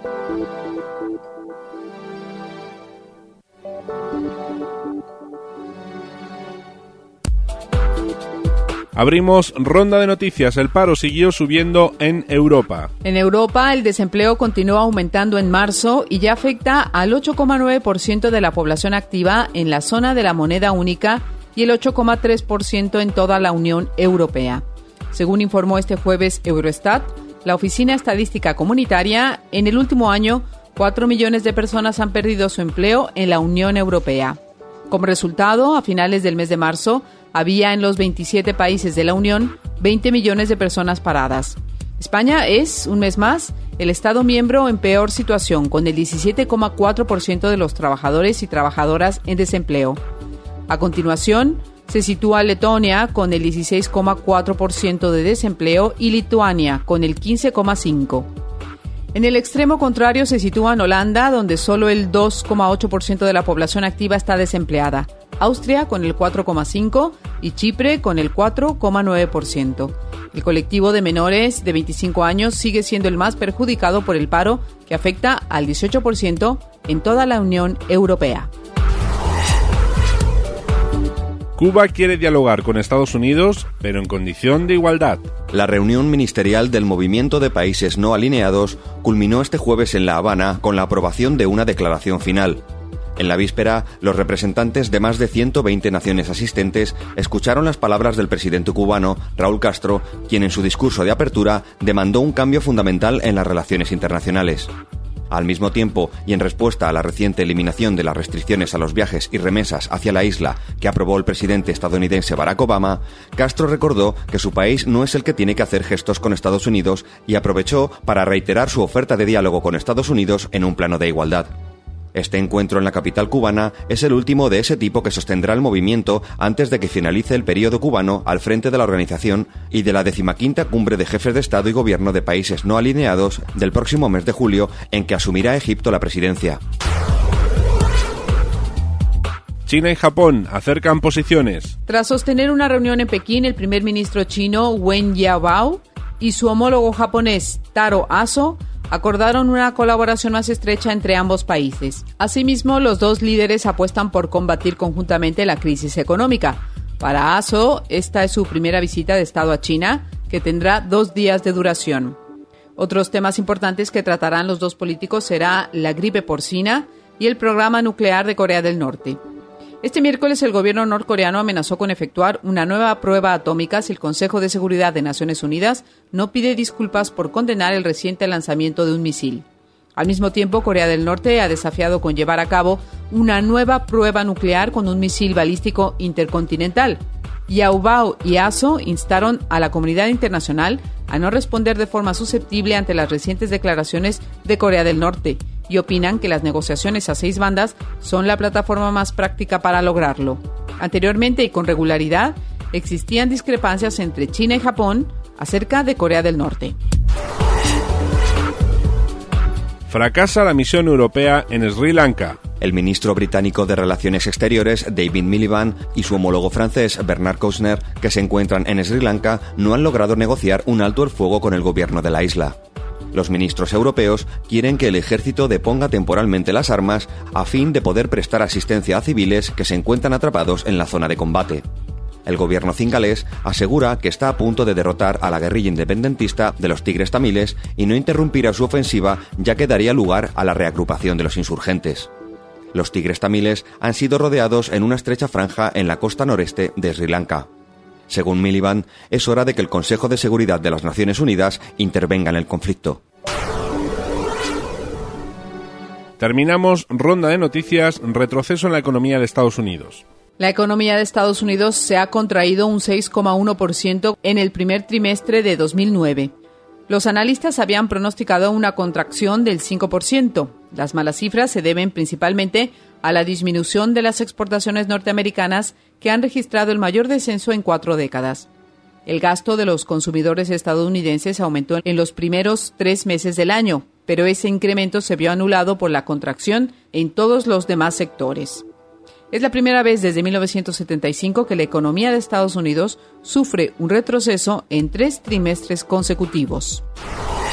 Abrimos ronda de noticias. El paro siguió subiendo en Europa. En Europa, el desempleo continuó aumentando en marzo y ya afecta al 8,9% de la población activa en la zona de la moneda única y el 8,3% en toda la Unión Europea. Según informó este jueves Eurostat, la Oficina Estadística Comunitaria, en el último año, 4 millones de personas han perdido su empleo en la Unión Europea. Como resultado, a finales del mes de marzo, había en los 27 países de la Unión 20 millones de personas paradas. España es, un mes más, el Estado miembro en peor situación, con el 17,4% de los trabajadores y trabajadoras en desempleo. A continuación, se sitúa Letonia con el 16,4% de desempleo y Lituania con el 15,5%. En el extremo contrario se sitúa Holanda, donde solo el 2,8% de la población activa está desempleada, Austria con el 4,5% y Chipre con el 4,9%. El colectivo de menores de 25 años sigue siendo el más perjudicado por el paro, que afecta al 18% en toda la Unión Europea. Cuba quiere dialogar con Estados Unidos, pero en condición de igualdad. La reunión ministerial del Movimiento de Países No Alineados culminó este jueves en La Habana con la aprobación de una declaración final. En la víspera, los representantes de más de 120 naciones asistentes escucharon las palabras del presidente cubano, Raúl Castro, quien en su discurso de apertura demandó un cambio fundamental en las relaciones internacionales. Al mismo tiempo, y en respuesta a la reciente eliminación de las restricciones a los viajes y remesas hacia la isla que aprobó el presidente estadounidense Barack Obama, Castro recordó que su país no es el que tiene que hacer gestos con Estados Unidos y aprovechó para reiterar su oferta de diálogo con Estados Unidos en un plano de igualdad. Este encuentro en la capital cubana es el último de ese tipo que sostendrá el movimiento antes de que finalice el periodo cubano al frente de la organización y de la 15ª Cumbre de Jefes de Estado y Gobierno de Países No Alineados del próximo mes de julio, en que asumirá Egipto la presidencia. China y Japón acercan posiciones. Tras sostener una reunión en Pekín, el primer ministro chino Wen Jiabao y su homólogo japonés Taro Aso acordaron una colaboración más estrecha entre ambos países. Asimismo, los dos líderes apuestan por combatir conjuntamente la crisis económica. Para Aso, esta es su primera visita de Estado a China, que tendrá 2 días de duración. Otros temas importantes que tratarán los dos políticos será la gripe porcina y el programa nuclear de Corea del Norte. Este miércoles el gobierno norcoreano amenazó con efectuar una nueva prueba atómica si el Consejo de Seguridad de Naciones Unidas no pide disculpas por condenar el reciente lanzamiento de un misil. Al mismo tiempo, Corea del Norte ha desafiado con llevar a cabo una nueva prueba nuclear con un misil balístico intercontinental. Jiabao y Aso instaron a la comunidad internacional a no responder de forma susceptible ante las recientes declaraciones de Corea del Norte y opinan que las negociaciones a 6 bandas son la plataforma más práctica para lograrlo. Anteriormente y con regularidad, existían discrepancias entre China y Japón acerca de Corea del Norte. Fracasa la misión europea en Sri Lanka. El ministro británico de Relaciones Exteriores, David Miliband, y su homólogo francés, Bernard Kouchner, que se encuentran en Sri Lanka, no han logrado negociar un alto el fuego con el gobierno de la isla. Los ministros europeos quieren que el ejército deponga temporalmente las armas a fin de poder prestar asistencia a civiles que se encuentran atrapados en la zona de combate. El gobierno cingalés asegura que está a punto de derrotar a la guerrilla independentista de los Tigres Tamiles y no interrumpirá su ofensiva, ya que daría lugar a la reagrupación de los insurgentes. Los Tigres Tamiles han sido rodeados en una estrecha franja en la costa noreste de Sri Lanka. Según Miliband, es hora de que el Consejo de Seguridad de las Naciones Unidas intervenga en el conflicto. Terminamos ronda de noticias, retroceso en la economía de Estados Unidos. La economía de Estados Unidos se ha contraído un 6,1% en el primer trimestre de 2009. Los analistas habían pronosticado una contracción del 5%. Las malas cifras se deben principalmente a la disminución de las exportaciones norteamericanas, que han registrado el mayor descenso en 4 décadas. El gasto de los consumidores estadounidenses aumentó en los primeros 3 meses del año, pero ese incremento se vio anulado por la contracción en todos los demás sectores. Es la primera vez desde 1975 que la economía de Estados Unidos sufre un retroceso en 3 trimestres consecutivos.